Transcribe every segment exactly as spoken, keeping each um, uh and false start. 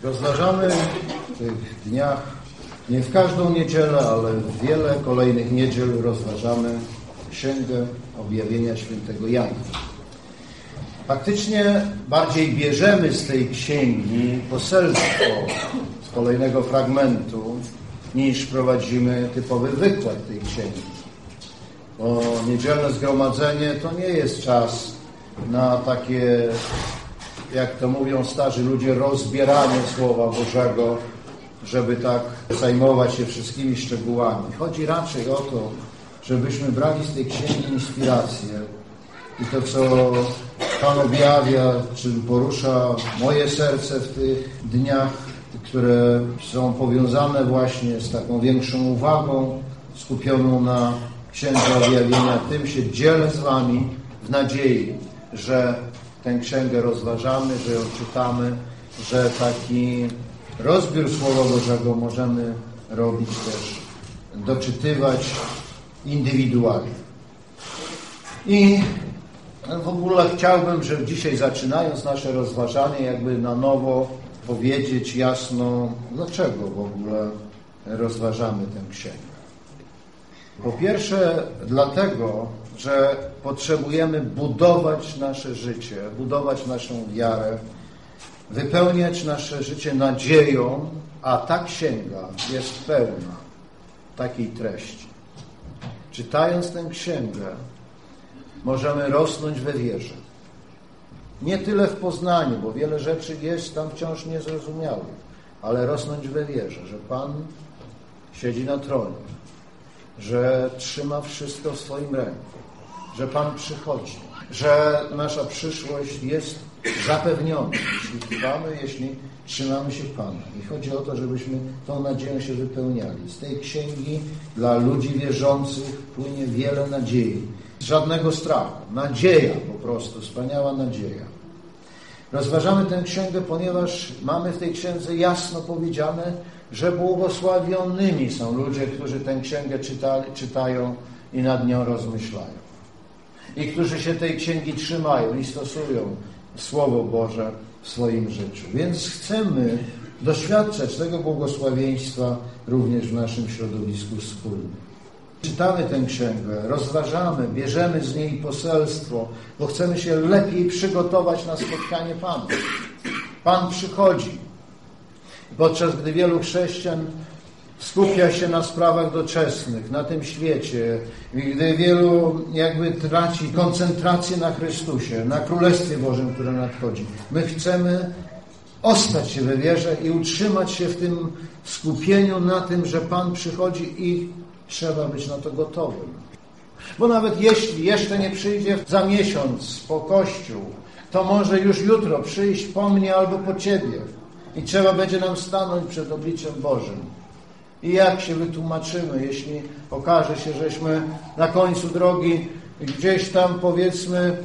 Rozważamy w tych dniach, nie w każdą niedzielę, ale w wiele kolejnych niedziel rozważamy Księgę Objawienia Świętego Jana. Faktycznie bardziej bierzemy z tej księgi poselstwo z kolejnego fragmentu, niż prowadzimy typowy wykład tej księgi. Bo niedzielne zgromadzenie to nie jest czas na takie, jak to mówią starzy ludzie, rozbieranie Słowa Bożego, żeby tak zajmować się wszystkimi szczegółami. Chodzi raczej o to, żebyśmy brali z tej księgi inspirację i to, co Pan objawia, czy porusza moje serce w tych dniach, które są powiązane właśnie z taką większą uwagą skupioną na Księdze Objawienia, tym się dzielę z Wami w nadziei, że tę księgę rozważamy, że ją czytamy, że taki rozbiór Słowa Bożego możemy robić też, doczytywać indywidualnie. I w ogóle chciałbym, że dzisiaj, zaczynając nasze rozważanie, jakby na nowo powiedzieć jasno, dlaczego w ogóle rozważamy tę księgę. Po pierwsze dlatego, że potrzebujemy budować nasze życie, budować naszą wiarę, wypełniać nasze życie nadzieją, a ta księga jest pełna takiej treści. Czytając tę księgę, możemy rosnąć we wierze. Nie tyle w poznaniu, bo wiele rzeczy jest tam wciąż niezrozumiałych, ale rosnąć we wierze, że Pan siedzi na tronie, że trzyma wszystko w swoim ręku, że Pan przychodzi, że nasza przyszłość jest zapewniona, jeśli trwamy, jeśli trzymamy się Pana. I chodzi o to, żebyśmy tą nadzieją się wypełniali. Z tej księgi dla ludzi wierzących płynie wiele nadziei. Żadnego strachu. Nadzieja po prostu. Wspaniała nadzieja. Rozważamy tę księgę, ponieważ mamy w tej księdze jasno powiedziane, że błogosławionymi są ludzie, którzy tę księgę czytali, czytają i nad nią rozmyślają. I którzy się tej księgi trzymają i stosują Słowo Boże w swoim życiu. Więc chcemy doświadczać tego błogosławieństwa również w naszym środowisku wspólnym. Czytamy tę księgę, rozważamy, bierzemy z niej poselstwo, bo chcemy się lepiej przygotować na spotkanie Pana. Pan przychodzi. Podczas gdy wielu chrześcijan skupia się na sprawach doczesnych, na tym świecie, i gdy wielu jakby traci koncentrację na Chrystusie, na Królestwie Bożym, które nadchodzi. My chcemy ostać się we wierze i utrzymać się w tym skupieniu na tym, że Pan przychodzi i trzeba być na to gotowym. Bo nawet jeśli jeszcze nie przyjdzie za miesiąc po Kościół, to może już jutro przyjść po mnie albo po Ciebie i trzeba będzie nam stanąć przed obliczem Bożym. I jak się wytłumaczymy, jeśli okaże się, żeśmy na końcu drogi gdzieś tam, powiedzmy,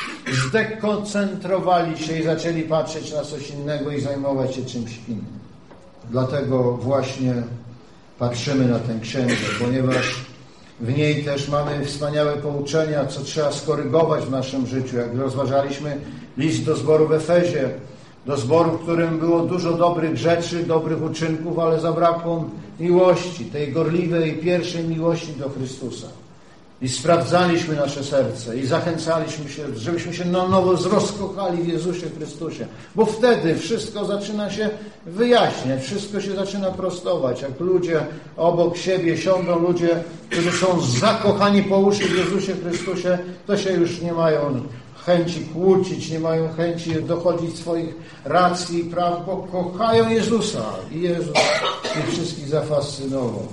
zdekoncentrowali się i zaczęli patrzeć na coś innego i zajmować się czymś innym. Dlatego właśnie patrzymy na tę księgę, ponieważ w niej też mamy wspaniałe pouczenia, co trzeba skorygować w naszym życiu. Jak rozważaliśmy list do zboru w Efezie, do zboru, w którym było dużo dobrych rzeczy, dobrych uczynków, ale zabrakło miłości, tej gorliwej pierwszej miłości do Chrystusa. I sprawdzaliśmy nasze serce i zachęcaliśmy się, żebyśmy się na nowo zrozkochali w Jezusie Chrystusie. Bo wtedy wszystko zaczyna się wyjaśniać, wszystko się zaczyna prostować. Jak ludzie obok siebie siądą, ludzie, którzy są zakochani po uszy w Jezusie Chrystusie, to się już nie mają chęci kłócić, nie mają chęci dochodzić swoich racji i praw, bo kochają Jezusa. I Jezus ich wszystkich zafascynował.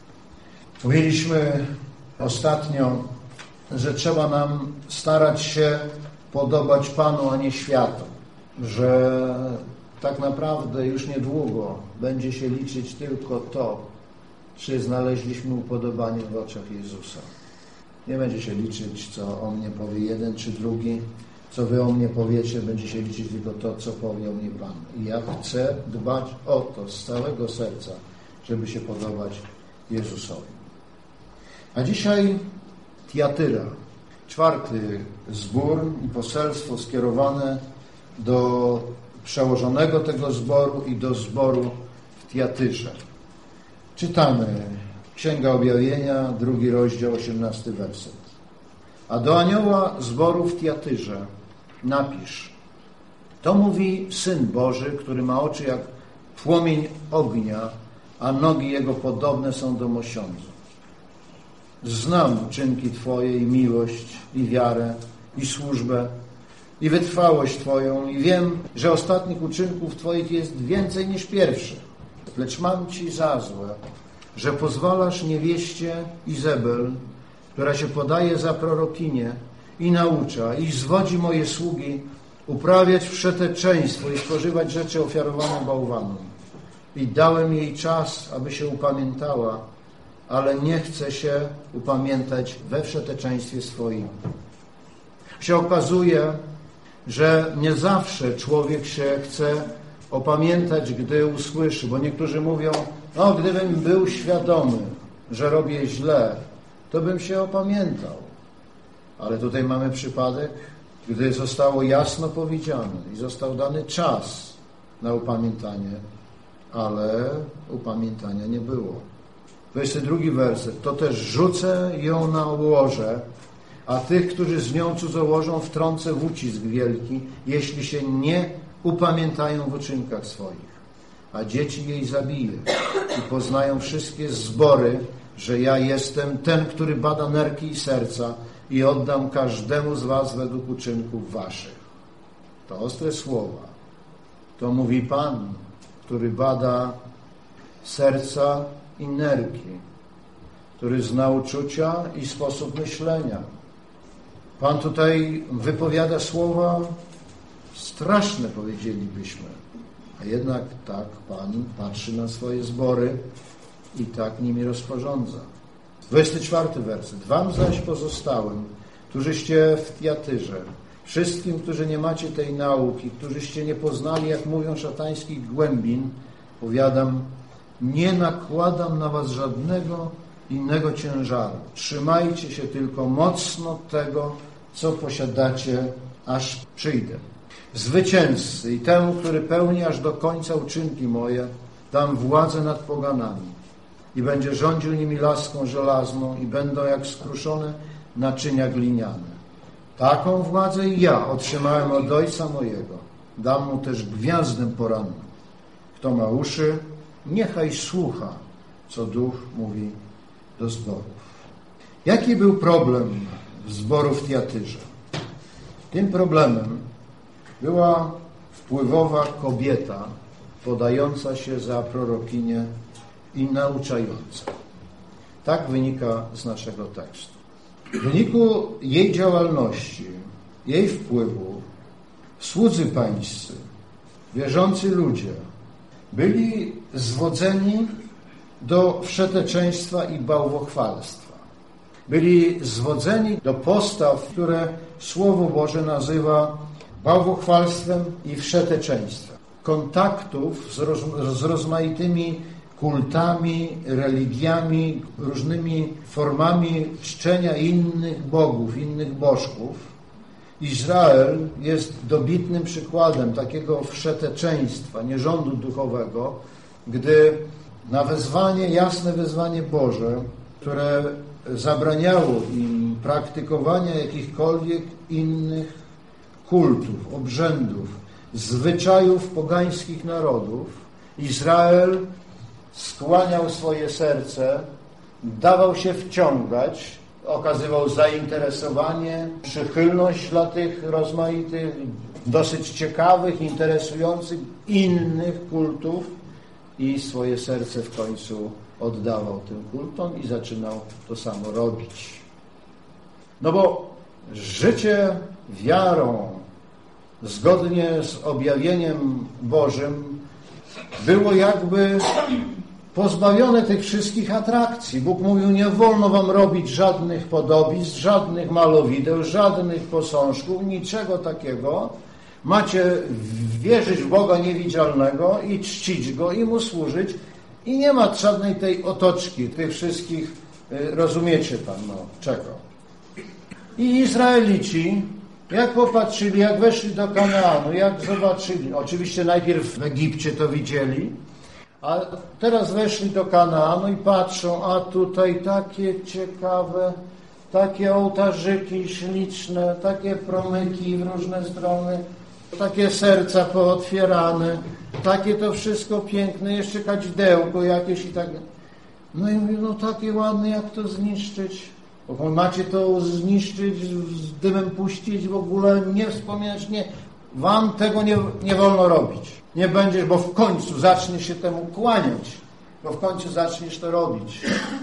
Mówiliśmy ostatnio, że trzeba nam starać się podobać Panu, a nie światu. Że tak naprawdę już niedługo będzie się liczyć tylko to, czy znaleźliśmy upodobanie w oczach Jezusa. Nie będzie się liczyć, co o mnie powie jeden czy drugi. Co wy o mnie powiecie, będzie się liczyć tylko to, co powie o mnie Pan. I ja chcę dbać o to z całego serca, żeby się podobać Jezusowi. A dzisiaj Tiatyra, czwarty zbór i poselstwo skierowane do przełożonego tego zboru i do zboru w Tiatyrze. Czytamy Księga Objawienia, drugi rozdział, osiemnasty werset. A do anioła zboru w Tiatyrze napisz: to mówi Syn Boży, który ma oczy jak płomień ognia, a nogi Jego podobne są do mosiądzu. Znam uczynki Twoje i miłość, i wiarę, i służbę, i wytrwałość Twoją, i wiem, że ostatnich uczynków Twoich jest więcej niż pierwszych. Lecz mam Ci za złe, że pozwalasz niewieście Izebel, która się podaje za prorokinię i naucza, i zwodzi moje sługi, uprawiać wszeteczeństwo i spożywać rzeczy ofiarowane bałwanom. I dałem jej czas, aby się upamiętała, ale nie chce się upamiętać we wszeteczeństwie swoim. Się okazuje, że nie zawsze człowiek się chce opamiętać, gdy usłyszy, bo niektórzy mówią: no, gdybym był świadomy, że robię źle, to bym się opamiętał. Ale tutaj mamy przypadek, gdy zostało jasno powiedziane i został dany czas na upamiętanie, ale upamiętania nie było. dwudziesty drugi werset. To też rzucę ją na łoże, a tych, którzy z nią cudzołożą, wtrącę w ucisk wielki, jeśli się nie upamiętają w uczynkach swoich. A dzieci jej zabiję i poznają wszystkie zbory, że ja jestem ten, który bada nerki i serca, i oddam każdemu z was według uczynków waszych. To ostre słowa. To mówi Pan, który bada serca i nerki, który zna uczucia i sposób myślenia. Pan tutaj wypowiada słowa straszne, powiedzielibyśmy, a jednak tak Pan patrzy na swoje zbory i tak nimi rozporządza. dwudziesty czwarty werset. Wam zaś pozostałym, którzyście w Tiatyrze, wszystkim, którzy nie macie tej nauki, którzyście nie poznali, jak mówią, szatańskich głębin, powiadam: nie nakładam na was żadnego innego ciężaru. Trzymajcie się tylko mocno tego, co posiadacie, aż przyjdę. Zwycięzcy i temu, który pełni aż do końca uczynki moje, dam władzę nad poganami i będzie rządził nimi laską żelazną i będą jak skruszone naczynia gliniane. Taką władzę i ja otrzymałem od Ojca mojego. Dam mu też gwiazdę poranną. Kto ma uszy, niechaj słucha, co Duch mówi do zborów. Jaki był problem zboru w Tiatyrze? Tym problemem była wpływowa kobieta podająca się za prorokinię i nauczająca. Tak wynika z naszego tekstu. W wyniku jej działalności, jej wpływu, słudzy pańscy, wierzący ludzie byli zwodzeni do wszeteczeństwa i bałwochwalstwa. Byli zwodzeni do postaw, które Słowo Boże nazywa bałwochwalstwem i wszeteczeństwem. Kontaktów z, roz, z rozmaitymi kultami, religiami, różnymi formami czczenia innych bogów, innych bożków. Izrael jest dobitnym przykładem takiego wszeteczeństwa, nierządu duchowego, gdy na wezwanie, jasne wezwanie Boże, które zabraniało im praktykowania jakichkolwiek innych kultów, obrzędów, zwyczajów pogańskich narodów, Izrael skłaniał swoje serce, dawał się wciągać, okazywał zainteresowanie, przychylność dla tych rozmaitych, dosyć ciekawych, interesujących innych kultów i swoje serce w końcu oddawał tym kultom i zaczynał to samo robić. No bo życie wiarą, zgodnie z objawieniem Bożym, było jakby pozbawione tych wszystkich atrakcji. Bóg mówił: nie wolno wam robić żadnych podobizn, żadnych malowideł, żadnych posążków, niczego takiego. Macie wierzyć w Boga niewidzialnego i czcić Go i Mu służyć. I nie ma żadnej tej otoczki, tych wszystkich, rozumiecie Pan, no, czego. I Izraelici Jak popatrzyli, jak weszli do Kanaanu, jak zobaczyli, oczywiście najpierw w Egipcie to widzieli, a teraz weszli do Kanaanu i patrzą, a tutaj takie ciekawe, takie ołtarzyki śliczne, takie promyki w różne strony, takie serca pootwierane, takie to wszystko piękne, jeszcze kadzidełko jakieś i tak. No i mówię, no takie ładne, jak to zniszczyć? Bo macie to zniszczyć, z dymem puścić, w ogóle nie wspominać, nie. Wam tego nie, nie wolno robić. Nie będziesz, bo w końcu zaczniesz się temu kłaniać, bo w końcu zaczniesz to robić.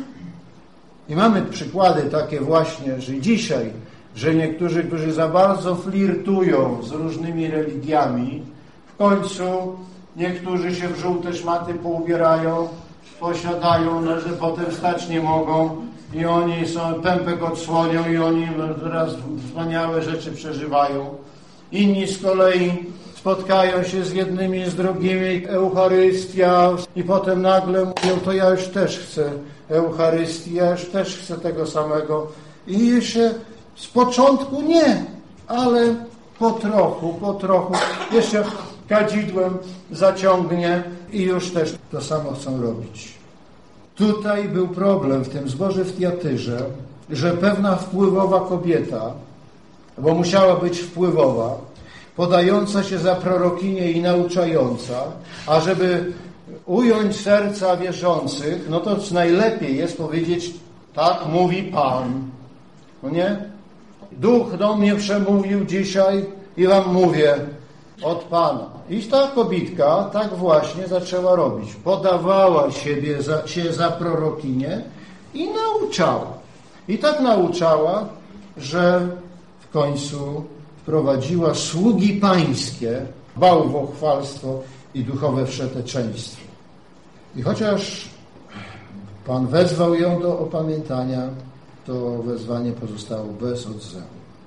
I mamy przykłady takie właśnie, że dzisiaj, że niektórzy, którzy za bardzo flirtują z różnymi religiami, w końcu niektórzy się w żółte szmaty poubierają, posiadają, no, że potem wstać nie mogą i oni są, pępek odsłonią i oni teraz wspaniałe rzeczy przeżywają. Inni z kolei spotkają się z jednymi, z drugimi, Eucharystia i potem nagle mówią, to ja już też chcę Eucharystii, ja już też chcę tego samego. I jeszcze z początku nie, ale po trochu, po trochu, jeszcze kadzidłem zaciągnie i już też to samo chcą robić. Tutaj był problem w tym zborze w Tiatyrze, że pewna wpływowa kobieta, bo musiała być wpływowa, podająca się za prorokinię i nauczająca, a żeby ująć serca wierzących, no to najlepiej jest powiedzieć, tak mówi Pan. No nie? Duch do mnie przemówił dzisiaj i wam mówię od Pana. I ta kobitka tak właśnie zaczęła robić. Podawała siebie za, się za prorokinię i nauczała. I tak nauczała, że w końcu wprowadziła sługi pańskie, bałwochwalstwo i duchowe wszeteczeństwo. I chociaż Pan wezwał ją do opamiętania, to wezwanie pozostało bez odzewu.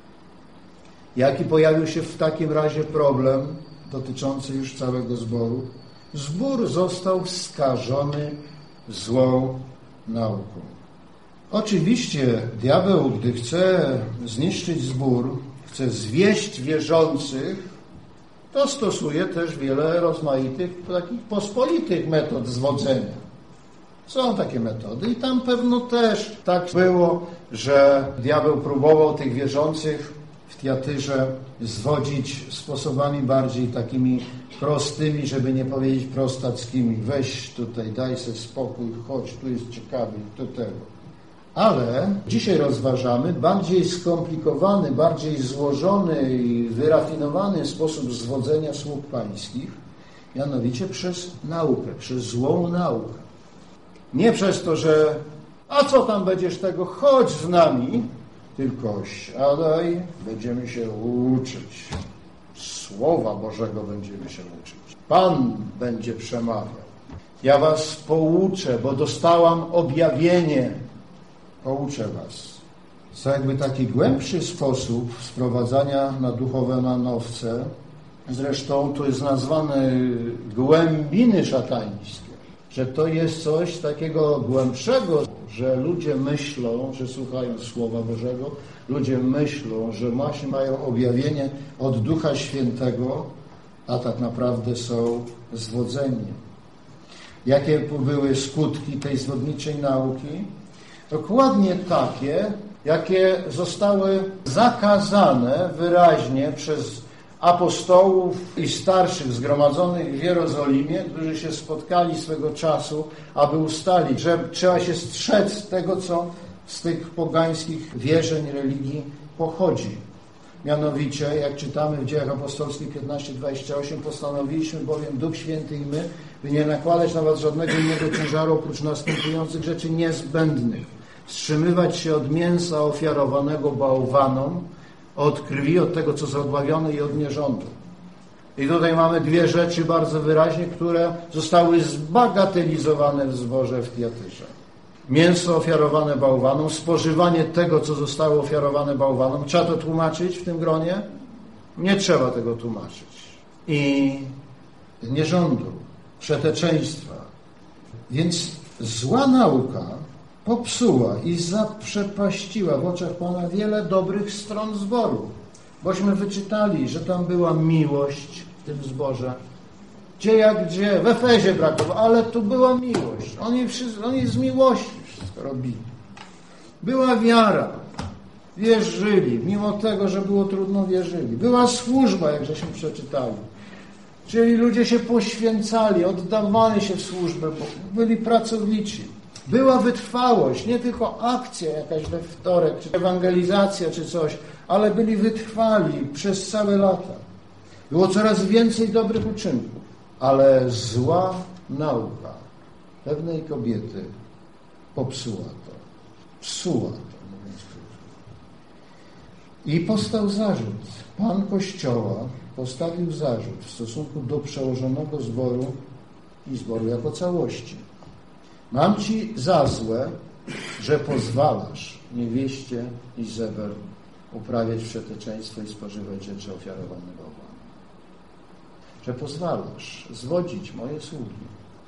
Jaki pojawił się w takim razie problem dotyczący już całego zboru? Zbór został skażony złą nauką. Oczywiście diabeł, gdy chce zniszczyć zbór, chce zwieść wierzących, to stosuje też wiele rozmaitych, takich pospolitych metod zwodzenia. Są takie metody i tam pewno też tak było, że diabeł próbował tych wierzących w Tiatyrze zwodzić sposobami bardziej takimi prostymi, żeby nie powiedzieć prostackimi. Weź tutaj, daj sobie spokój, chodź, tu jest ciekawy, do tego. Ale dzisiaj rozważamy bardziej skomplikowany, bardziej złożony i wyrafinowany sposób zwodzenia sług pańskich, mianowicie przez naukę, przez złą naukę. Nie przez to, że a co tam będziesz tego, chodź z nami, tylko siadaj, będziemy się uczyć. Słowa Bożego będziemy się uczyć. Pan będzie przemawiał. Ja was pouczę, bo dostałam objawienie. Pouczę was. To jakby taki głębszy sposób sprowadzania na duchowe manowce. Zresztą to jest nazwane głębiny szatańskie. Że to jest coś takiego głębszego, że ludzie myślą, że słuchają Słowa Bożego, ludzie myślą, że właśnie mają objawienie od Ducha Świętego, a tak naprawdę są zwodzeni. Jakie były skutki tej zwodniczej nauki? Dokładnie takie, jakie zostały zakazane wyraźnie przez apostołów i starszych zgromadzonych w Jerozolimie, którzy się spotkali swego czasu, aby ustalić, że trzeba się strzec tego, co z tych pogańskich wierzeń, religii pochodzi. Mianowicie, jak czytamy w Dziejach Apostolskich piętnaście dwadzieścia osiem, postanowiliśmy bowiem Duch Święty i my, by nie nakładać na was żadnego innego ciężaru oprócz następujących rzeczy niezbędnych. Wstrzymywać się od mięsa ofiarowanego bałwanom, od krwi, od tego, co zadławione i od nierządu. I tutaj mamy dwie rzeczy bardzo wyraźnie, które zostały zbagatelizowane w zborze w Tiatyrze. Mięso ofiarowane bałwanom, spożywanie tego, co zostało ofiarowane bałwanom. Trzeba to tłumaczyć w tym gronie? Nie trzeba tego tłumaczyć. I nierządu, wszeteczeństwa. Więc zła nauka popsuła i zaprzepaściła w oczach Pana wiele dobrych stron zboru. bośmy wyczytali, że tam była miłość w tym zborze. Gdzie jak gdzie, w Efezie brakowało, ale tu była miłość. Oni, wszyscy, oni z miłości wszystko robili. Była wiara. Wierzyli, mimo tego, że było trudno, wierzyli. Była służba, jak żeśmy przeczytali. Czyli ludzie się poświęcali, oddawali się w służbę, bo byli pracowici. Była wytrwałość, nie tylko akcja jakaś we wtorek, czy ewangelizacja, czy coś, ale byli wytrwali przez całe lata. Było coraz więcej dobrych uczynków, ale zła nauka pewnej kobiety popsuła to, psuła to, mówiąc krótko. I powstał zarzut. Pan Kościoła postawił zarzut w stosunku do przełożonego zboru i zboru jako całości. Mam ci za złe, że pozwalasz niewieście Izabel uprawiać wszeteczeństwo i spożywać rzeczy ofiarowane bałwanom. Że pozwalasz zwodzić moje sługi.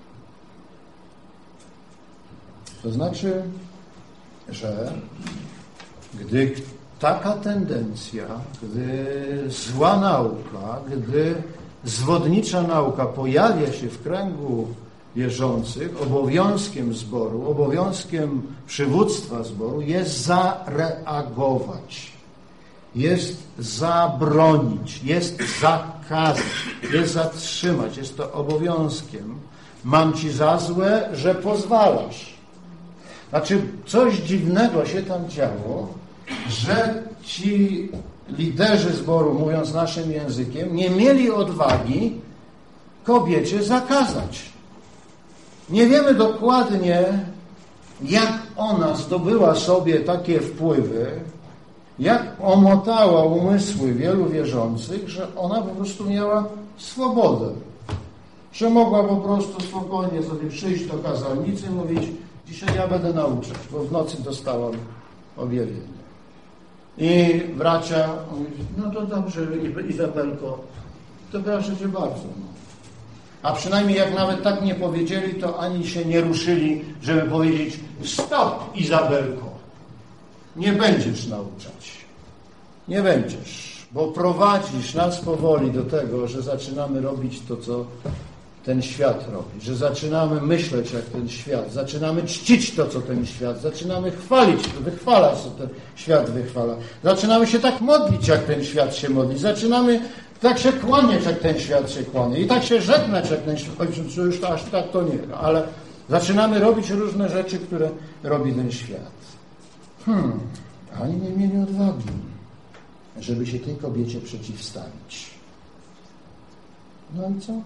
To znaczy, że gdy taka tendencja, gdy zła nauka, gdy zwodnicza nauka pojawia się w kręgu wierzących, obowiązkiem zboru, obowiązkiem przywództwa zboru jest zareagować, jest zabronić, jest zakazać, jest zatrzymać. Jest to obowiązkiem. Mam ci za złe, że pozwalasz. Znaczy, coś dziwnego się tam działo, że ci liderzy zboru, mówiąc naszym językiem, nie mieli odwagi kobiecie zakazać. Nie wiemy dokładnie, jak ona zdobyła sobie takie wpływy, jak omotała umysły wielu wierzących, że ona po prostu miała swobodę. Że mogła po prostu spokojnie sobie przyjść do kazalnicy i mówić: dzisiaj ja będę nauczać, bo w nocy dostałam objawienie. I bracia mówią: no to dobrze, Izabelko, to proszę cię bardzo. No. A przynajmniej jak nawet tak nie powiedzieli, to ani się nie ruszyli, żeby powiedzieć: stop, Izabelko, nie będziesz nauczać. Nie będziesz, bo prowadzisz nas powoli do tego, że zaczynamy robić to, co ten świat robi, że zaczynamy myśleć jak ten świat, zaczynamy czcić to, co ten świat, zaczynamy chwalić, wychwalać, co ten świat wychwala. Zaczynamy się tak modlić, jak ten świat się modli. Zaczynamy tak się kłaniać, jak ten świat się kłania. I tak się żegnać, jak ten świat, choć już to, aż tak to nie, no, ale zaczynamy robić różne rzeczy, które robi ten świat. Hmm, a oni nie mieli odwagi, żeby się tej kobiecie przeciwstawić. No i co?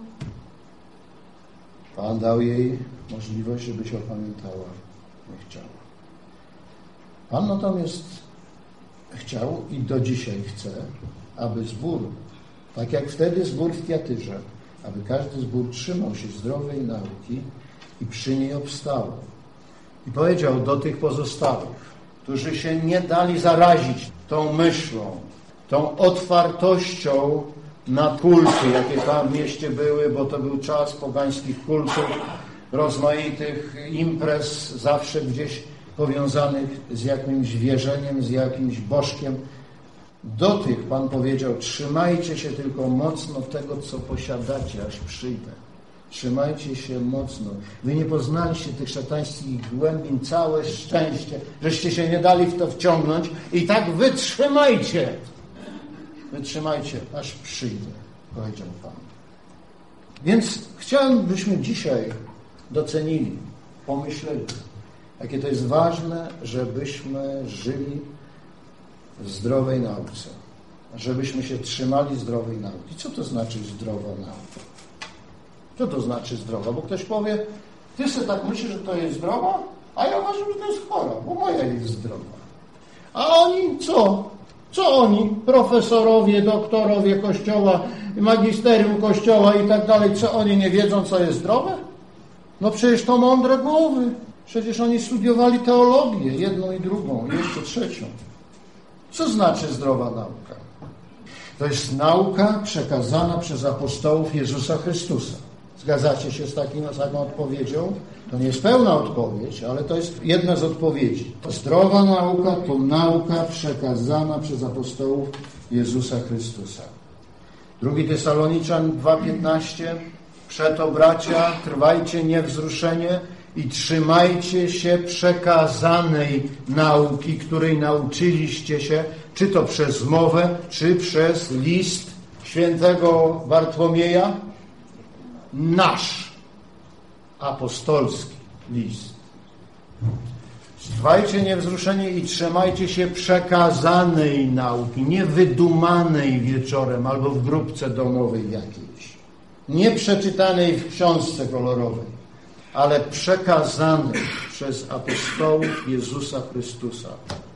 Pan dał jej możliwość, żeby się opamiętała, nie chciała. Pan natomiast chciał i do dzisiaj chce, aby zbór, tak jak wtedy zbór w Tiatyrze, aby każdy zbór trzymał się zdrowej nauki i przy niej obstał. I powiedział do tych pozostałych, którzy się nie dali zarazić tą myślą, tą otwartością na kulty, jakie tam w mieście były, bo to był czas pogańskich kultów, rozmaitych imprez, zawsze gdzieś powiązanych z jakimś wierzeniem, z jakimś bożkiem. Do tych Pan powiedział: trzymajcie się tylko mocno tego, co posiadacie, aż przyjdę. Trzymajcie się mocno. Wy nie poznaliście tych szatańskich głębin, całe szczęście, żeście się nie dali w to wciągnąć i tak wytrzymajcie. Wytrzymajcie, aż przyjdę, powiedział Pan. Więc chciałem, byśmy dzisiaj docenili, pomyśleli, jakie to jest ważne, żebyśmy żyli w zdrowej nauce, żebyśmy się trzymali zdrowej nauki. Co to znaczy zdrowa nauka? Co to znaczy zdrowa? Bo ktoś powie: ty sobie tak myślisz, że to jest zdrowa, a ja uważam, że to jest chora, bo moja jest zdrowa. A oni co? Co oni, profesorowie, doktorowie Kościoła, magisterium Kościoła i tak dalej, co oni nie wiedzą, co jest zdrowe? No przecież to mądre głowy. Przecież oni studiowali teologię, jedną i drugą, i jeszcze trzecią. Co znaczy zdrowa nauka? To jest nauka przekazana przez apostołów Jezusa Chrystusa. Zgadzacie się z takim, z taką odpowiedzią? To nie jest pełna odpowiedź, ale to jest jedna z odpowiedzi. Zdrowa nauka to nauka przekazana przez apostołów Jezusa Chrystusa. Drugi Tesaloniczan dwa piętnaście. Przeto, bracia, trwajcie niewzruszenie i trzymajcie się przekazanej nauki, której nauczyliście się, czy to przez mowę, czy przez list świętego Bartłomieja, nasz apostolski list. Trwajcie niewzruszenie i trzymajcie się przekazanej nauki, nie wydumanej wieczorem albo w grupce domowej jakiejś, nie przeczytanej w książce kolorowej, ale przekazanej przez apostołów Jezusa Chrystusa.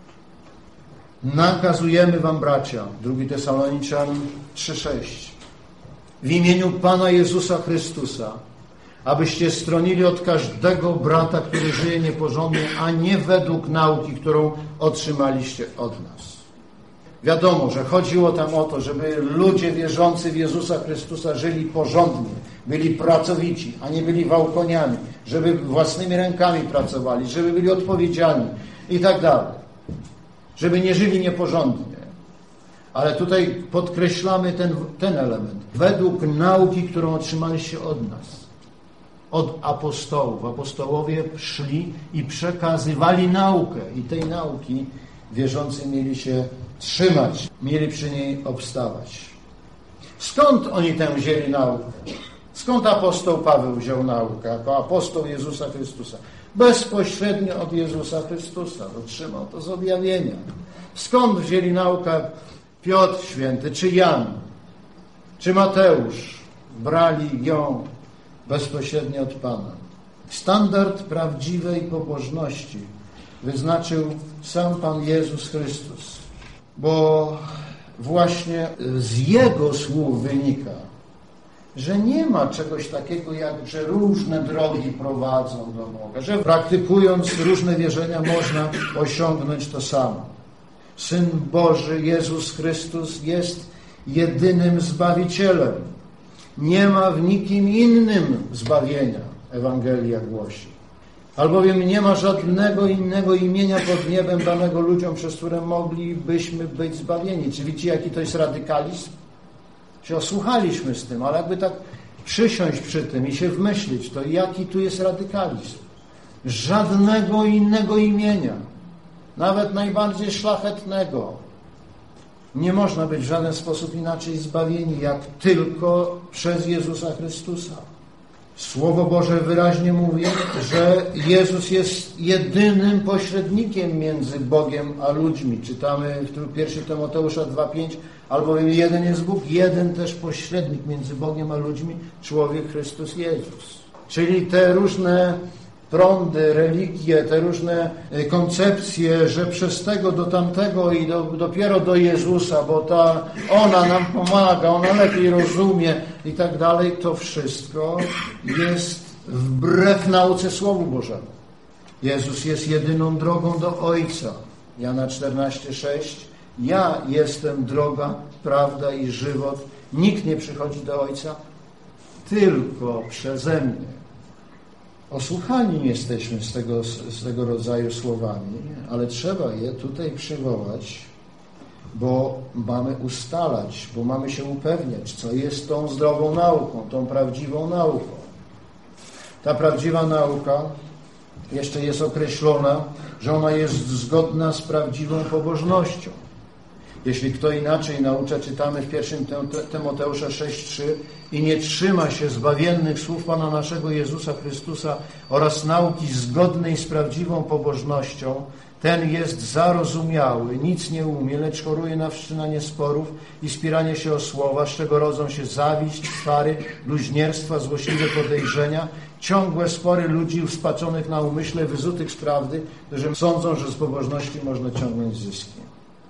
Nakazujemy wam, bracia, drugi Tesaloniczan trzy sześć, w imieniu Pana Jezusa Chrystusa, abyście stronili od każdego brata, który żyje nieporządnie, a nie według nauki, którą otrzymaliście od nas. Wiadomo, że chodziło tam o to, żeby ludzie wierzący w Jezusa Chrystusa żyli porządnie, byli pracowici, a nie byli wałkoniami, żeby własnymi rękami pracowali, żeby byli odpowiedzialni i tak dalej. Żeby nie żyli nieporządnie. Ale tutaj podkreślamy ten, ten element. Według nauki, którą otrzymaliście od nas. Od apostołów. Apostołowie szli i przekazywali naukę. I tej nauki wierzący mieli się trzymać. Mieli przy niej obstawać. Skąd oni tę wzięli naukę? Skąd apostoł Paweł wziął naukę? Jako apostoł Jezusa Chrystusa. Bezpośrednio od Jezusa Chrystusa. Otrzymał to z objawienia. Skąd wzięli naukę Piotr Święty, czy Jan, czy Mateusz? Brali ją bezpośrednio od Pana. Standard prawdziwej pobożności wyznaczył sam Pan Jezus Chrystus, bo właśnie z Jego słów wynika, że nie ma czegoś takiego jak, że różne drogi prowadzą do Boga, że praktykując różne wierzenia można osiągnąć to samo. Syn Boży Jezus Chrystus jest jedynym Zbawicielem. Nie ma w nikim innym zbawienia, Ewangelia głosi. Albowiem nie ma żadnego innego imienia pod niebem danego ludziom, przez które moglibyśmy być zbawieni. Czy widzicie, jaki to jest radykalizm? Się osłuchaliśmy z tym, ale jakby tak przysiąść przy tym i się wmyślić, to jaki tu jest radykalizm? Żadnego innego imienia, nawet najbardziej szlachetnego, nie można być w żaden sposób inaczej zbawieni, jak tylko przez Jezusa Chrystusa. Słowo Boże wyraźnie mówi, że Jezus jest jedynym pośrednikiem między Bogiem a ludźmi. Czytamy w pierwszym Tymoteusza dwa pięć, albowiem jeden jest Bóg, jeden też pośrednik między Bogiem a ludźmi, człowiek Chrystus Jezus. Czyli te różne prądy, religie, te różne koncepcje, że przez tego do tamtego i do, dopiero do Jezusa, bo ta ona nam pomaga, ona lepiej rozumie i tak dalej, to wszystko jest wbrew nauce Słowu Bożemu. Jezus jest jedyną drogą do Ojca. Jana czternaście sześć. Ja jestem droga, prawda i żywot. Nikt nie przychodzi do Ojca, tylko przeze mnie. Osłuchani jesteśmy z tego, z tego rodzaju słowami, ale trzeba je tutaj przywołać, bo mamy ustalać, bo mamy się upewniać, co jest tą zdrową nauką, tą prawdziwą nauką. Ta prawdziwa nauka jeszcze jest określona, że ona jest zgodna z prawdziwą pobożnością. Jeśli kto inaczej naucza, czytamy w pierwszym Tymoteusza sześć trzy, i nie trzyma się zbawiennych słów Pana naszego Jezusa Chrystusa oraz nauki zgodnej z prawdziwą pobożnością, ten jest zarozumiały, nic nie umie, lecz choruje na wszczynanie sporów i spieranie się o słowa, z czego rodzą się zawiść, swary, bluźnierstwa, złośliwe podejrzenia, ciągłe spory ludzi uspaczonych na umyśle, wyzutych z prawdy, którzy sądzą, że z pobożności można ciągnąć zyski.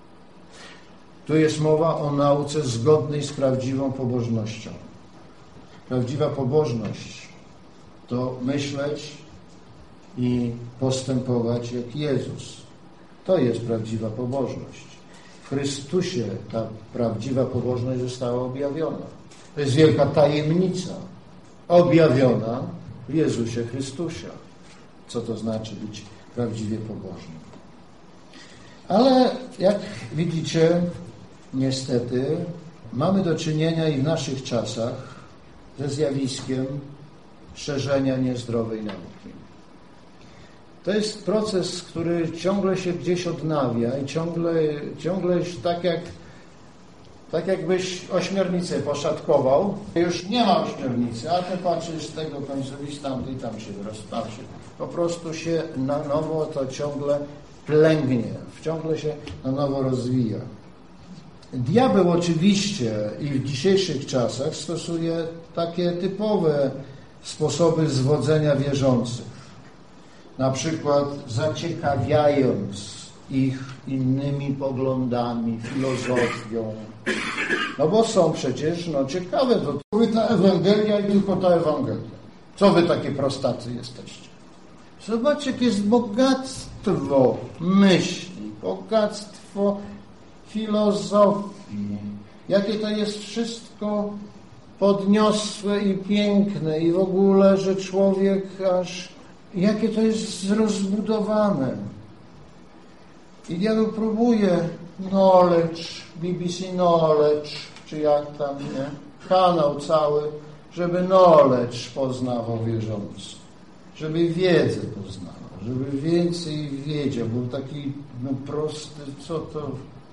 Tu jest mowa o nauce zgodnej z prawdziwą pobożnością. Prawdziwa pobożność to myśleć i postępować jak Jezus. To jest prawdziwa pobożność. W Chrystusie ta prawdziwa pobożność została objawiona. To jest wielka tajemnica. Objawiona w Jezusie Chrystusie. Co to znaczy być prawdziwie pobożnym? Ale jak widzicie, niestety mamy do czynienia i w naszych czasach ze zjawiskiem szerzenia niezdrowej nauki. To jest proces, który ciągle się gdzieś odnawia i ciągle, ciągle tak jak tak jakbyś ośmiornicę poszatkował. Już nie ma ośmiornicy, a ty patrzysz z tego końcowi, tamtej tam się rozpatrzy. Po prostu się na nowo to ciągle plęgnie, ciągle się na nowo rozwija. Diabeł oczywiście i w dzisiejszych czasach stosuje takie typowe sposoby zwodzenia wierzących. Na przykład zaciekawiając ich innymi poglądami, filozofią. No bo są przecież, no ciekawe, to wy ta Ewangelia i tylko ta Ewangelia. Co wy takie prostacy jesteście? Zobaczcie, jakie jest bogactwo myśli, bogactwo filozofii. Jakie to jest wszystko podniosłe i piękne i w ogóle, że człowiek aż... Jakie to jest rozbudowane. I diabeł próbuje knowledge, B B C Knowledge, czy jak tam, nie? Kanał cały, żeby knowledge poznawał wierzący. Żeby wiedzę poznawał, żeby więcej wiedział. Był taki no, prosty, co to...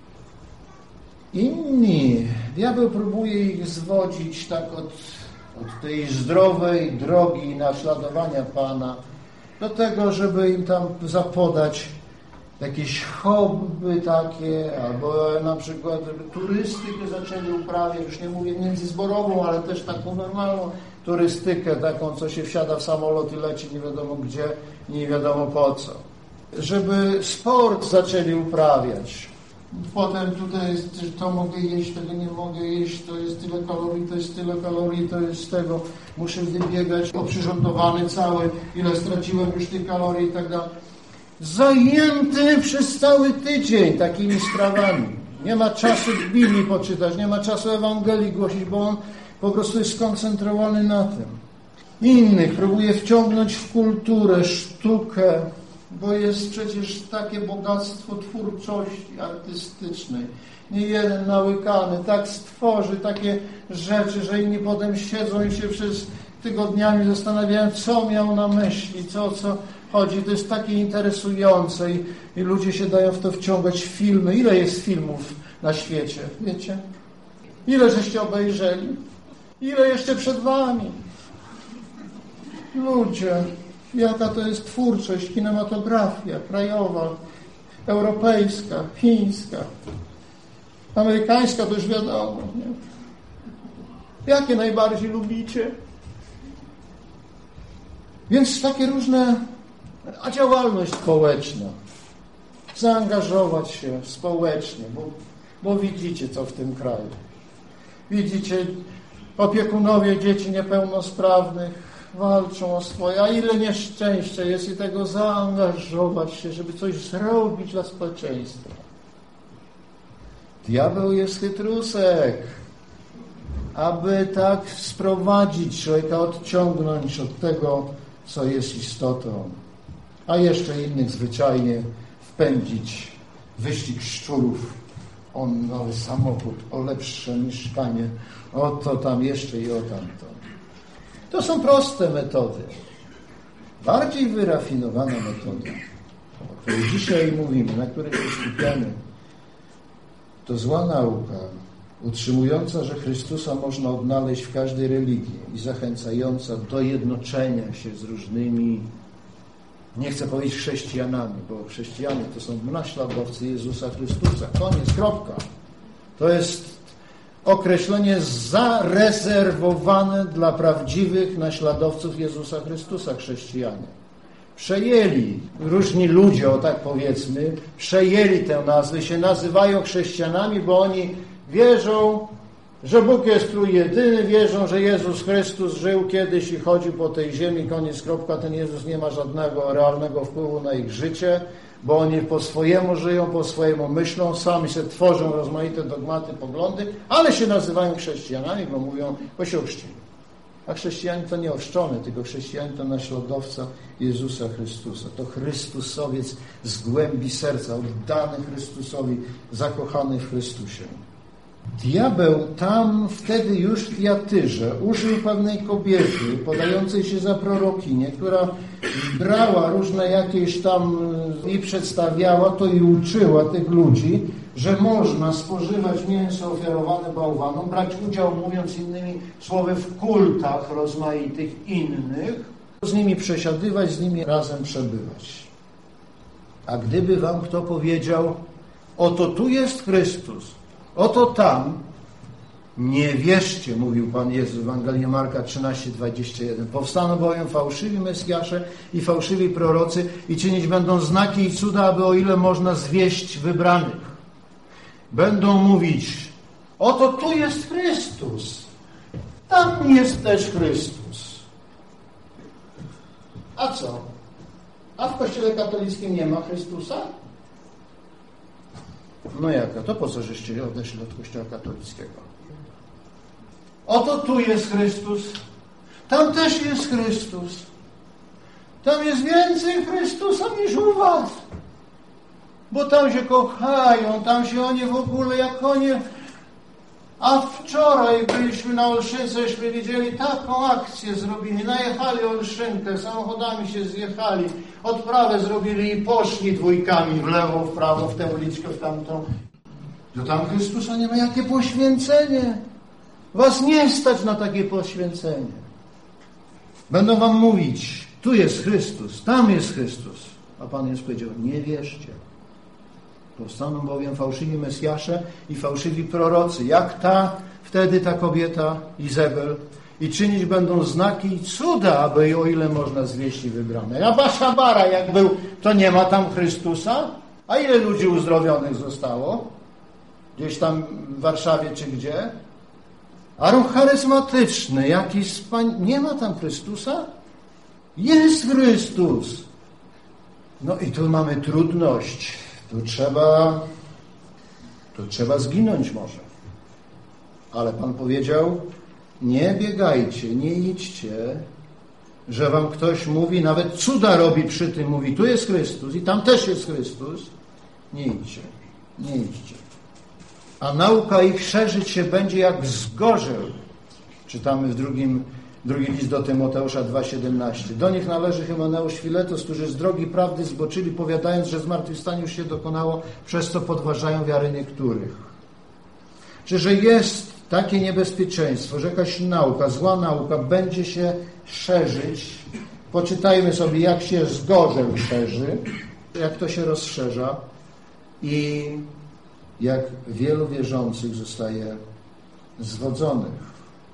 Inni, diabeł próbuje ich zwodzić tak od, od tej zdrowej drogi naśladowania Pana do tego, żeby im tam zapodać jakieś hobby takie, albo na przykład turystykę zaczęli uprawiać, już nie mówię międzyzborową, ale też taką normalną turystykę, taką, co się wsiada w samolot i leci nie wiadomo gdzie, nie wiadomo po co. Żeby sport zaczęli uprawiać. Potem tutaj jest, to mogę jeść, tego nie mogę jeść, to jest tyle kalorii, to jest tyle kalorii, to jest tego, muszę wybiegać, oprzyrządowany cały, ile straciłem już tych kalorii i tak dalej. Zajęty przez cały tydzień takimi sprawami. Nie ma czasu Biblii poczytać, nie ma czasu Ewangelii głosić, bo on po prostu jest skoncentrowany na tym. Innych próbuje wciągnąć w kulturę, sztukę, bo jest przecież takie bogactwo twórczości artystycznej. Nie jeden nałykany tak stworzy takie rzeczy, że inni potem siedzą i się przez tygodniami zastanawiają, co miał na myśli, co, co chodzi. To jest takie interesujące i, i ludzie się dają w to wciągać. Filmy. Ile jest filmów na świecie? Wiecie? Ile żeście obejrzeli? Ile jeszcze przed wami? Ludzie, jaka to jest twórczość, kinematografia krajowa, europejska, chińska, amerykańska, to już wiadomo. Nie? Jakie najbardziej lubicie? Więc takie różne, a działalność społeczna, zaangażować się społecznie, bo, bo widzicie, co w tym kraju. Widzicie, opiekunowie dzieci niepełnosprawnych walczą o swoje, a ile nieszczęścia jest i tego zaangażować się, żeby coś zrobić dla społeczeństwa. Diabeł jest chytrusek, aby tak sprowadzić człowieka, odciągnąć od tego, co jest istotą, a jeszcze innych zwyczajnie wpędzić w wyścig szczurów, o nowy samochód, o lepsze mieszkanie, o to tam jeszcze i o tamto. To są proste metody. Bardziej wyrafinowana metoda, o której dzisiaj mówimy, na której się skupiamy, to zła nauka, utrzymująca, że Chrystusa można odnaleźć w każdej religii i zachęcająca do jednoczenia się z różnymi, nie chcę powiedzieć chrześcijanami, bo chrześcijanie to są naśladowcy Jezusa Chrystusa. Koniec, kropka. To jest określenie zarezerwowane dla prawdziwych naśladowców Jezusa Chrystusa, chrześcijanie. Przejęli, różni ludzie, o tak powiedzmy, przejęli tę nazwę, się nazywają chrześcijanami, bo oni wierzą, że Bóg jest trójjedyny, wierzą, że Jezus Chrystus żył kiedyś i chodził po tej ziemi, koniec, kropka, ten Jezus nie ma żadnego realnego wpływu na ich życie, bo oni po swojemu żyją, po swojemu myślą, sami sobie tworzą rozmaite dogmaty, poglądy, ale się nazywają chrześcijanami, bo mówią, bo się ochrzcili. A chrześcijanin to nie ochrzczony, tylko chrześcijanin to naśladowca Jezusa Chrystusa. To Chrystusowiec z głębi serca, oddany Chrystusowi, zakochany w Chrystusie. Diabeł tam wtedy już w Tiatyrze użył pewnej kobiety podającej się za prorokinię, która brała różne jakieś tam i przedstawiała to i uczyła tych ludzi, że można spożywać mięso ofiarowane bałwanom, brać udział, mówiąc innymi słowy, w kultach rozmaitych innych, z nimi przesiadywać, z nimi razem przebywać. A gdyby wam kto powiedział, oto tu jest Chrystus, oto tam, nie wierzcie, mówił Pan Jezus w Ewangelii Marka trzynaście dwadzieścia jeden. Powstaną bowiem fałszywi Mesjasze i fałszywi prorocy i czynić będą znaki i cuda, aby o ile można zwieść wybranych. Będą mówić, oto tu jest Chrystus, tam jest też Chrystus. A co? A w Kościele katolickim nie ma Chrystusa? No jaka? To po co żeście odeszli od Kościoła katolickiego? Oto tu jest Chrystus, tam też jest Chrystus. Tam jest więcej Chrystusa niż u was. Bo tam się kochają, tam się oni w ogóle jak oni... A wczoraj byliśmy na Olszynce, żeśmy widzieli taką akcję zrobili. Najechali Olszynkę, samochodami się zjechali, odprawę zrobili i poszli dwójkami w lewo, w prawo, w tę uliczkę, w tamtą. To tam Chrystusa nie ma. Jakie poświęcenie? Was nie stać na takie poświęcenie. Będą wam mówić, tu jest Chrystus, tam jest Chrystus. A Pan Jezus powiedział, nie wierzcie. Powstaną bowiem fałszywi Mesjasze i fałszywi prorocy, jak ta, wtedy ta kobieta Izabel, i czynić będą znaki i cuda, aby o ile można zwieść i wybrane. A Baszabara jak był, to nie ma tam Chrystusa? A ile ludzi uzdrowionych zostało? Gdzieś tam w Warszawie czy gdzie? A ruch charyzmatyczny, jakiś spań... nie ma tam Chrystusa? Jest Chrystus. No i tu mamy trudność. Tu trzeba, tu trzeba zginąć może. Ale Pan powiedział, nie biegajcie, nie idźcie, że wam ktoś mówi, nawet cuda robi przy tym, mówi, tu jest Chrystus i tam też jest Chrystus. Nie idźcie, nie idźcie. A nauka ich szerzyć się będzie jak zgorzel. Czytamy w drugim, drugi list do Tymoteusza dwa siedemnaście. Do nich należy Hymeneusz, Filetos, którzy z drogi prawdy zboczyli, powiadając, że zmartwychwstanie już się dokonało, przez co podważają wiarę niektórych. Czy że jest takie niebezpieczeństwo, że jakaś nauka, zła nauka będzie się szerzyć. Poczytajmy sobie, jak się zgorzel szerzy, jak to się rozszerza i jak wielu wierzących zostaje zwodzonych.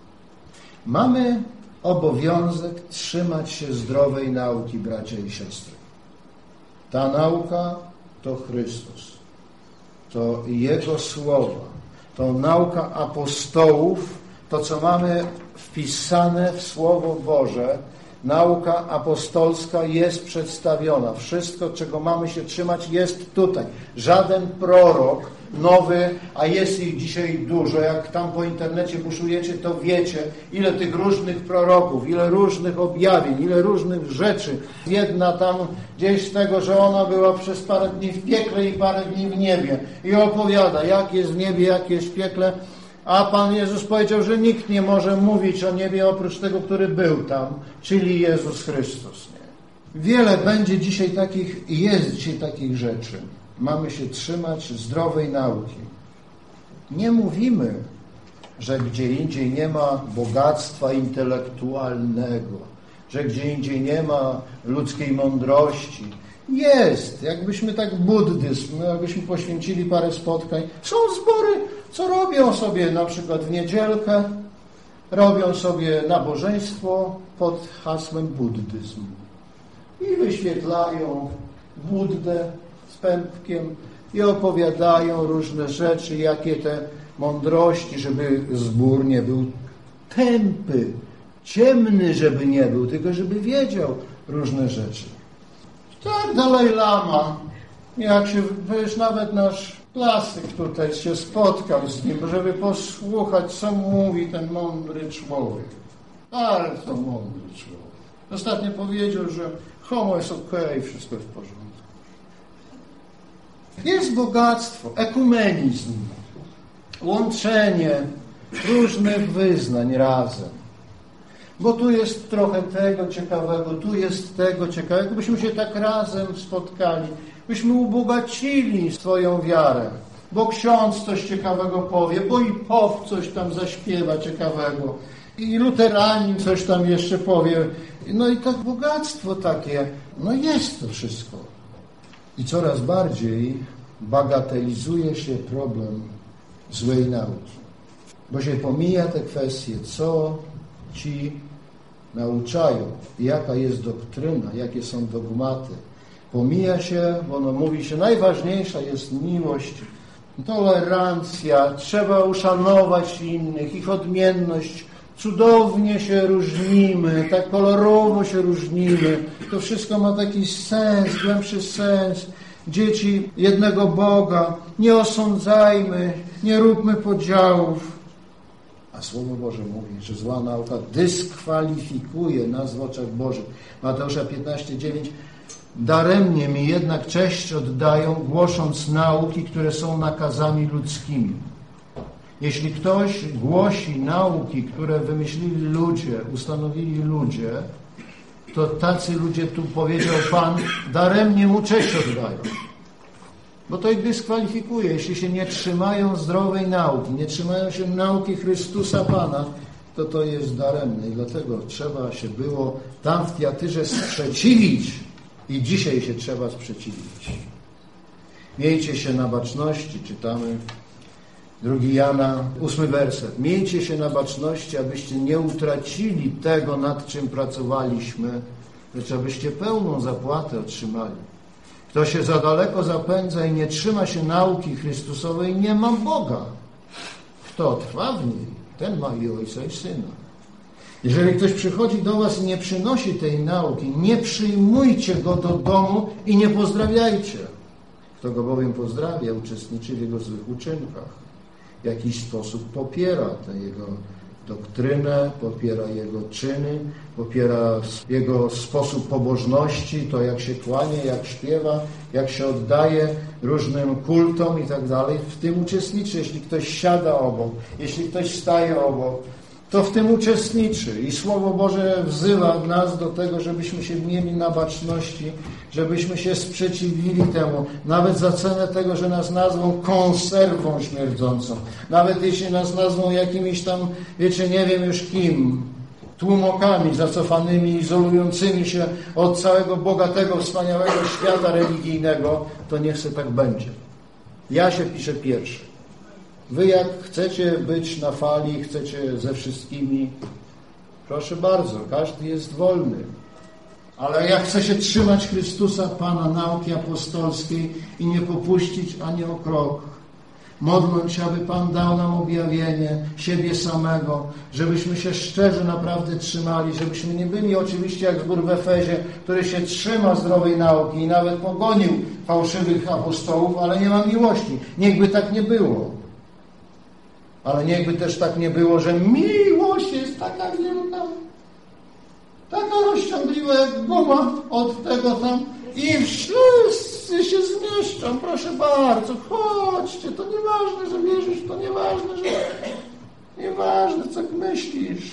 Mamy obowiązek trzymać się zdrowej nauki, bracia i siostry. Ta nauka to Chrystus, to Jego słowa, to nauka apostołów, to co mamy wpisane w Słowo Boże. Nauka apostolska jest przedstawiona. Wszystko, czego mamy się trzymać, jest tutaj. Żaden prorok nowy, a jest ich dzisiaj dużo. Jak tam po internecie buszujecie, to wiecie, ile tych różnych proroków, ile różnych objawień, ile różnych rzeczy. Jedna tam gdzieś z tego, że ona była przez parę dni w piekle i parę dni w niebie. I opowiada, jak jest w niebie, jak jest w piekle. A Pan Jezus powiedział, że nikt nie może mówić o niebie oprócz tego, który był tam, czyli Jezus Chrystus. Nie? Wiele będzie dzisiaj takich, jest dzisiaj takich rzeczy. Mamy się trzymać zdrowej nauki. Nie mówimy, że gdzie indziej nie ma bogactwa intelektualnego, że gdzie indziej nie ma ludzkiej mądrości. Jest. Jakbyśmy tak buddyzm, jakbyśmy poświęcili parę spotkań. Są zbory, co robią sobie na przykład w niedzielkę, robią sobie nabożeństwo pod hasłem buddyzm. I wyświetlają Buddę z pępkiem i opowiadają różne rzeczy, jakie te mądrości, żeby zbór nie był tępy, ciemny, żeby nie był, tylko żeby wiedział różne rzeczy. Tak, Dalaj Lama, jak się, wiesz, nawet nasz klasyk tutaj się spotkał z nim, żeby posłuchać, co mówi ten mądry człowiek. Ale to mądry człowiek. Ostatnio powiedział, że homo jest okej, wszystko jest w porządku. Jest bogactwo, ekumenizm. łączenie różnych wyznań razem. Bo tu jest trochę tego ciekawego, tu jest tego ciekawego, byśmy się tak razem spotkali, byśmy ubogacili swoją wiarę, bo ksiądz coś ciekawego powie, bo i pop coś tam zaśpiewa ciekawego, i luteranin coś tam jeszcze powie. No i tak bogactwo takie, no jest to wszystko. I coraz bardziej bagatelizuje się problem złej nauki, bo się pomija te kwestie, co ci nauczają, jaka jest doktryna, jakie są dogmaty. Pomija się, bo no mówi się, najważniejsza jest miłość, tolerancja, trzeba uszanować innych, ich odmienność, cudownie się różnimy, tak kolorowo się różnimy. To wszystko ma taki sens, głębszy sens. Dzieci jednego Boga, nie osądzajmy, nie róbmy podziałów. A Słowo Boże mówi, że zła nauka dyskwalifikuje nas w oczach Bożych. Mateusza piętnaście dziewięć. Daremnie mi jednak cześć oddają, głosząc nauki, które są nakazami ludzkimi. Jeśli ktoś głosi nauki, które wymyślili ludzie, ustanowili ludzie, to tacy ludzie, tu powiedział Pan, daremnie mu cześć oddają. Bo to ich dyskwalifikuje. Jeśli się nie trzymają zdrowej nauki, nie trzymają się nauki Chrystusa Pana, to to jest daremne. I dlatego trzeba się było tam w Tiatyrze sprzeciwić. I dzisiaj się trzeba sprzeciwić. Miejcie się na baczności, czytamy drugi Jana, ósmy werset. Miejcie się na baczności, abyście nie utracili tego, nad czym pracowaliśmy, lecz abyście pełną zapłatę otrzymali. Kto się za daleko zapędza i nie trzyma się nauki Chrystusowej, nie ma Boga. Kto trwa w niej, ten ma i Ojca, i Syna. Jeżeli ktoś przychodzi do was i nie przynosi tej nauki, nie przyjmujcie go do domu i nie pozdrawiajcie. Kto go bowiem pozdrawia, uczestniczy w jego złych uczynkach. W jakiś sposób popiera tę jego doktrynę, popiera jego czyny, popiera jego sposób pobożności, to jak się kłania, jak śpiewa, jak się oddaje różnym kultom i tak dalej. W tym uczestniczy. Jeśli ktoś siada obok, jeśli ktoś staje obok, to w tym uczestniczy. I Słowo Boże wzywa nas do tego, żebyśmy się mieli na baczności, żebyśmy się sprzeciwili temu, nawet za cenę tego, że nas nazwą konserwą śmierdzącą. Nawet jeśli nas nazwą jakimiś tam, wiecie, nie wiem już kim, tłumokami zacofanymi, izolującymi się od całego bogatego, wspaniałego świata religijnego, to niech se tak będzie. Ja się piszę pierwszy. Wy jak chcecie być na fali, chcecie ze wszystkimi, proszę bardzo, każdy jest wolny. Ale jak chce się trzymać Chrystusa, Pana, nauki apostolskiej i nie popuścić ani o krok, modląc się, aby Pan dał nam objawienie siebie samego, żebyśmy się szczerze naprawdę trzymali, żebyśmy nie byli oczywiście jak zbór w Efezie, który się trzyma zdrowej nauki i nawet pogonił fałszywych apostołów, ale nie ma miłości. Niechby tak nie było. Ale niechby też tak nie było, że miłość jest taka wielka, taka rozciągliwa jak guma od tego tam i wszyscy się zmieszczą, proszę bardzo, chodźcie, to nieważne, że wierzysz, to nieważne, że nieważne, co myślisz.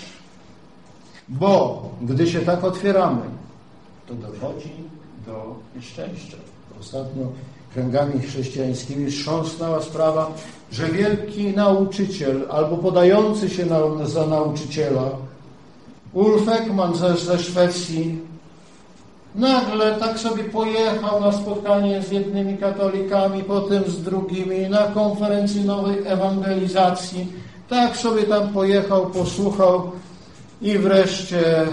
Bo gdy się tak otwieramy, to dochodzi do nieszczęścia. Ostatnio kręgami chrześcijańskimi wstrząsnęła sprawa, że wielki nauczyciel albo podający się na, za nauczyciela Ulf Ekman ze, ze Szwecji nagle tak sobie pojechał na spotkanie z jednymi katolikami, potem z drugimi, na konferencji nowej ewangelizacji. Tak sobie tam pojechał, posłuchał i wreszcie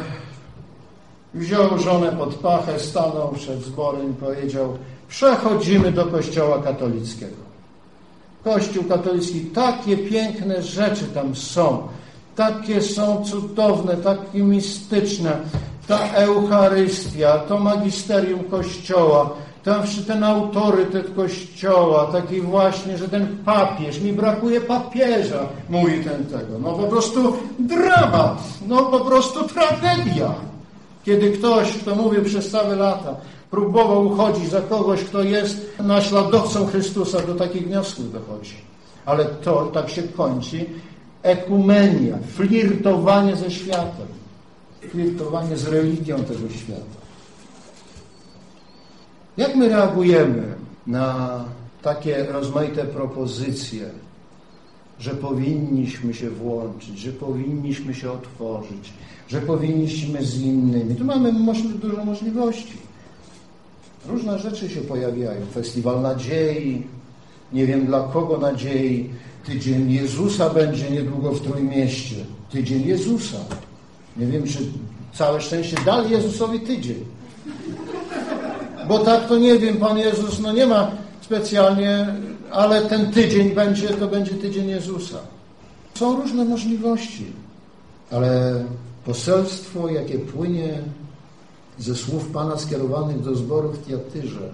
wziął żonę pod pachę, stanął przed zborem i powiedział: przechodzimy do Kościoła katolickiego. Kościół katolicki, takie piękne rzeczy tam są, takie są cudowne, takie mistyczne, ta Eucharystia, to magisterium Kościoła, tam ten autorytet Kościoła, taki właśnie, że ten papież, mi brakuje papieża, mówi ten tego. No po prostu dramat, no po prostu tragedia. Kiedy ktoś, kto mówił przez całe lata, próbował uchodzić za kogoś, kto jest naśladowcą Chrystusa, do takich wniosków dochodzi. Ale to tak się kończy ekumenia, flirtowanie ze światem, flirtowanie z religią tego świata. Jak my reagujemy na takie rozmaite propozycje, że powinniśmy się włączyć, że powinniśmy się otworzyć, że powinniśmy z innymi? Tu mamy możli- dużo możliwości. Różne rzeczy się pojawiają. Festiwal nadziei, nie wiem dla kogo nadziei. Tydzień Jezusa będzie niedługo w Trójmieście. Tydzień Jezusa. Nie wiem, czy całe szczęście dali Jezusowi tydzień. Bo tak to nie wiem, Pan Jezus no nie ma specjalnie, ale ten tydzień będzie, to będzie tydzień Jezusa. Są różne możliwości, ale poselstwo, jakie płynie ze słów Pana skierowanych do zboru w Tiatyrze,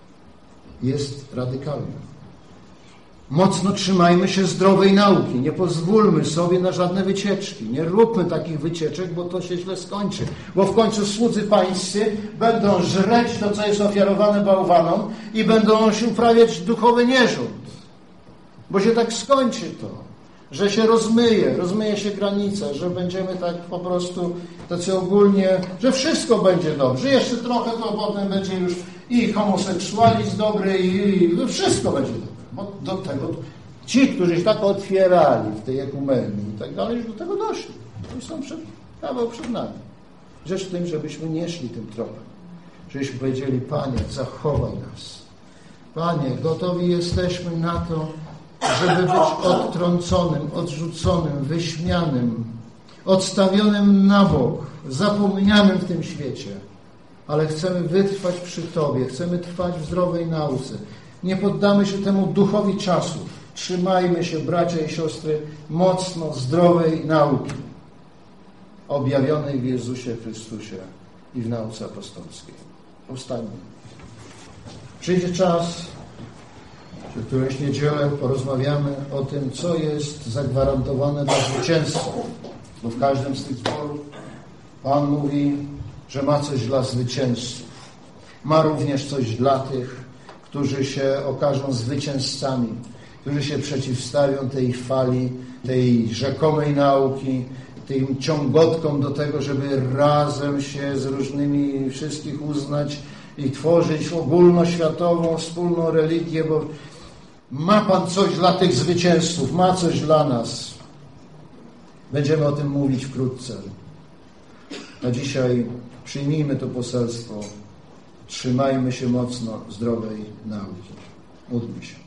jest radykalne. Mocno trzymajmy się zdrowej nauki. Nie pozwólmy sobie na żadne wycieczki. Nie róbmy takich wycieczek, bo to się źle skończy. Bo w końcu słudzy pańscy będą żreć to, co jest ofiarowane bałwanom i będą się uprawiać duchowy nierząd. Bo się tak skończy to, że się rozmyje, rozmyje się granica, że będziemy tak po prostu tacy ogólnie, że wszystko będzie dobrze. Jeszcze trochę to potem będzie już i homoseksualizm dobry, i, i wszystko będzie dobre. Bo do tego ci, którzy się tak otwierali w tej ekumenii i tak dalej, już do tego doszli. To są przed, kawał przed nami. Rzecz w tym, żebyśmy nie szli tym tropem. Żebyśmy powiedzieli: Panie, zachowaj nas. Panie, gotowi jesteśmy na to, żeby być odtrąconym, odrzuconym, wyśmianym, odstawionym na bok, zapomnianym w tym świecie. Ale chcemy wytrwać przy Tobie, chcemy trwać w zdrowej nauce. Nie poddamy się temu duchowi czasów. Trzymajmy się, bracia i siostry, mocno zdrowej nauki objawionej w Jezusie Chrystusie i w nauce apostolskiej. Powstańmy. Przyjdzie czas, że którejś niedzielę porozmawiamy o tym, co jest zagwarantowane dla zwycięstwa. Bo w każdym z tych zborów Pan mówi, że ma coś dla zwycięzców. Ma również coś dla tych, którzy się okażą zwycięzcami, którzy się przeciwstawią tej fali, tej rzekomej nauki, tym ciągotkom do tego, żeby razem się z różnymi wszystkich uznać i tworzyć ogólnoświatową, wspólną religię, bo ma Pan coś dla tych zwycięzców, ma coś dla nas. Będziemy o tym mówić wkrótce. A dzisiaj przyjmijmy to poselstwo. Trzymajmy się mocno zdrowej nauki. Módlmy się.